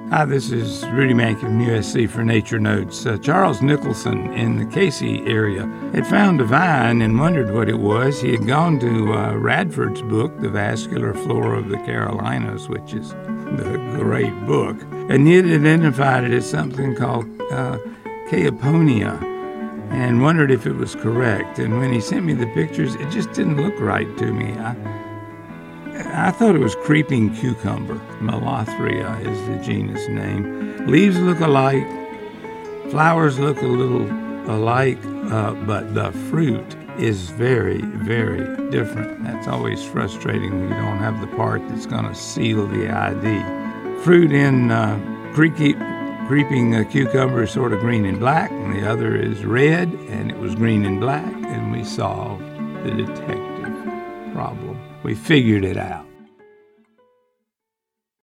Hi, this is Rudy Mankey from USC for Nature Notes. Charles Nicholson in the Casey area had found a vine and wondered what it was. He had gone to Radford's book, The Vascular Flora of the Carolinas, which is the great book, and he had identified it as something called Chaoponia and wondered if it was correct. And when he sent me the pictures, it just didn't look right to me. I thought it was creeping cucumber. Melothria is the genus name. Leaves look alike, flowers look a little alike, but the fruit is very, very different. That's always frustrating when you don't have the part that's going to seal the ID. Fruit in creeping cucumber is sort of green and black, and the other is red, and it was green and black, and we solved the detective problem. We figured it out.